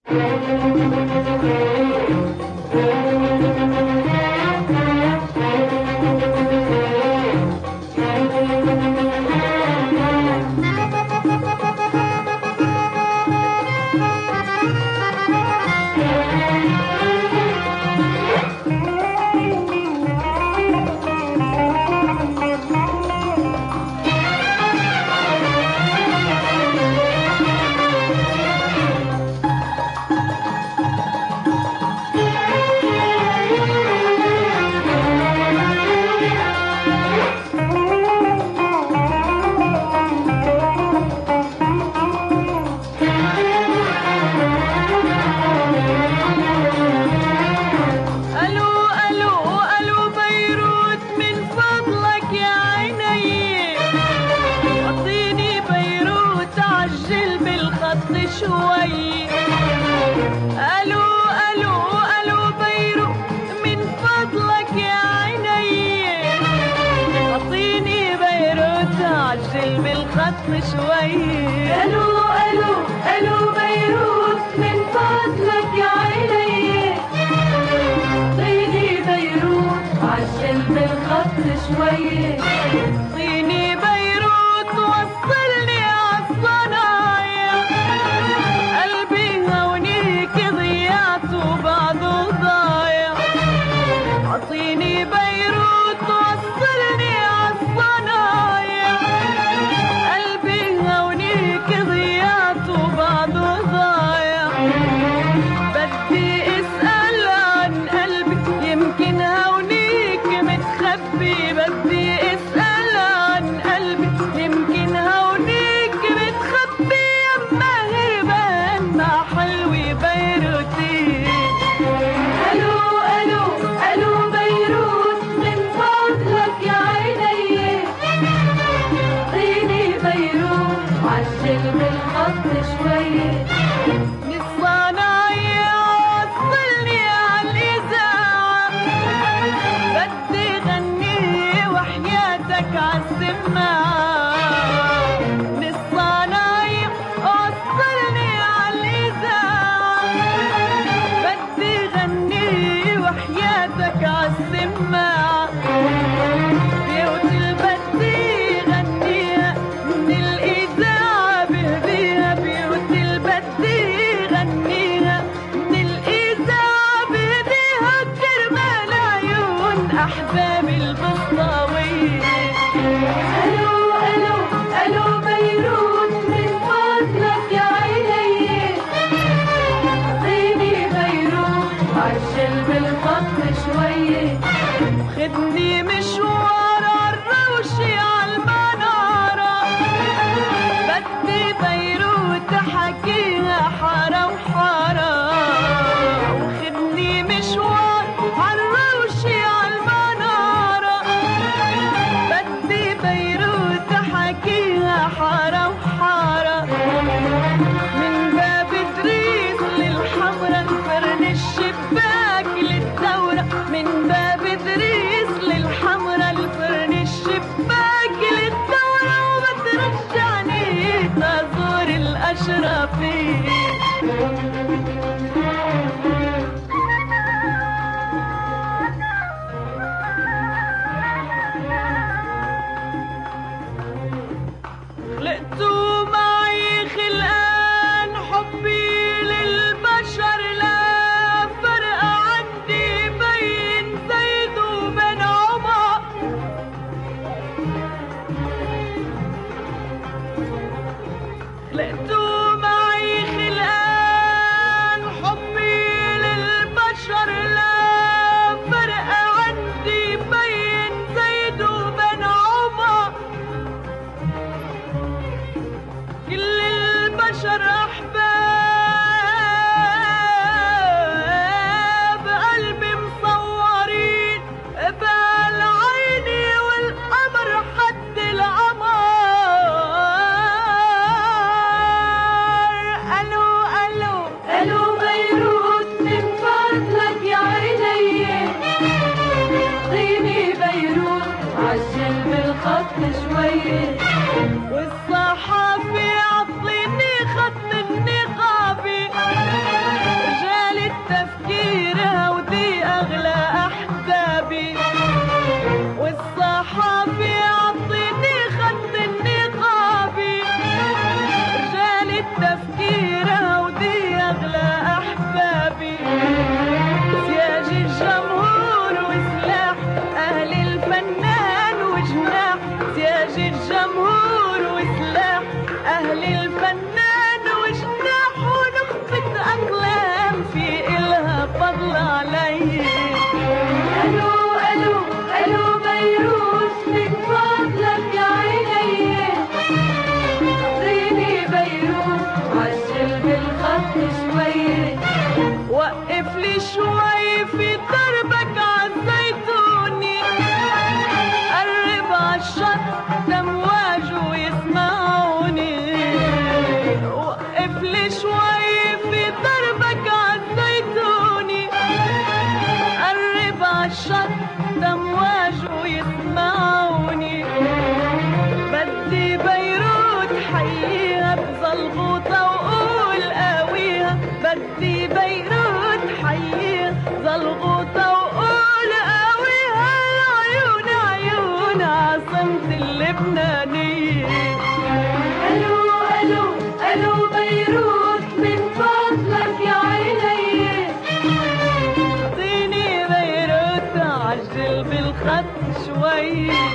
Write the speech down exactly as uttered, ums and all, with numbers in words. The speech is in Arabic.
شوية. الو الو الو بيروت من فضلك يا عيني، طيني بيروت عجل بالخط شوية. طيني بيروت وصلني عالصنايع، قلبي هونيك ضيعت وبعده ضايع. اعطيني بيروت وصلني عالصنايع، ضيعت وبعده ضايع. بدي اسأل عن قلبك يمكن هونيك متخبي. بدي اسأل عن قلبك يمكن هونيك متخبي. يما هربان مع حلوي بيروتي. الو الو الو بيروت من فضلك يا عيني، طيني بيروت عجل بالخط شوية. من الصنايع وصلني عالإذاعة، بدي غني وحياتك عالسماعة. من الصنايع وصلني عالإذاعة، بدي غني وحياتك عالسماعة. بيوت البدي غنيها من الإذاعة بهديها، بيوت البدي غنيها من الإذاعة بهديها. كرمال عيون أحبابي البسطاوية. ألو ألو ألو بيروت من فضلك يا عيني، طيني بيروت عجل بالخط شوية. خدني مشوار عالروشي عالمنارة، بدي بيروت حكيها حارة وحارة. وخدني مشوار عالروشي عالمنارة، بدي بيروت حكيها حارة وحارة. من باب ادريس للحمرة الفرن الشباك للثورة. من باب ادريس للحمرة الفرن الشباك للثورة. وبترجعني تزور الأشرفية. خلقتوا معي خلقان، حبي للبشر لا فرق عندي بين زيد وبن عمر. خلقتوا معي خلقان، تفكيرها ودي أغلى أحبابي، والصحافي عطيني خط النقابي، رجال تفكيرها ودي أغلى أحبابي، سياج الجمهور وسلاح أهل الفنان وجناح، سياج الجمهور وسلاح أهل الفنان وجناح، ونخبة أقلام في إلها فضل علي. ألو ألو ألو بيروت من فضلك يا عيني، اعطيني بيروت عجل بالخط شوي، وقف لي شوي في دربك عالزيتوني، قرب عالشط أمواج ويسمعوني، وقف لي شوي في دربك عالزيتوني، قرب عالشط أمواج ويسمعوني، بدي بيروت حييها بزلغوطة وقول قاويها، بدي بيروت حييها زلغوطة وقول قاويها، عيون عيون عاصمة اللبنانية. ألو ألو ألو بيروت من فضلك يا عيني، اعطيني بيروت عجل بالخط شوي.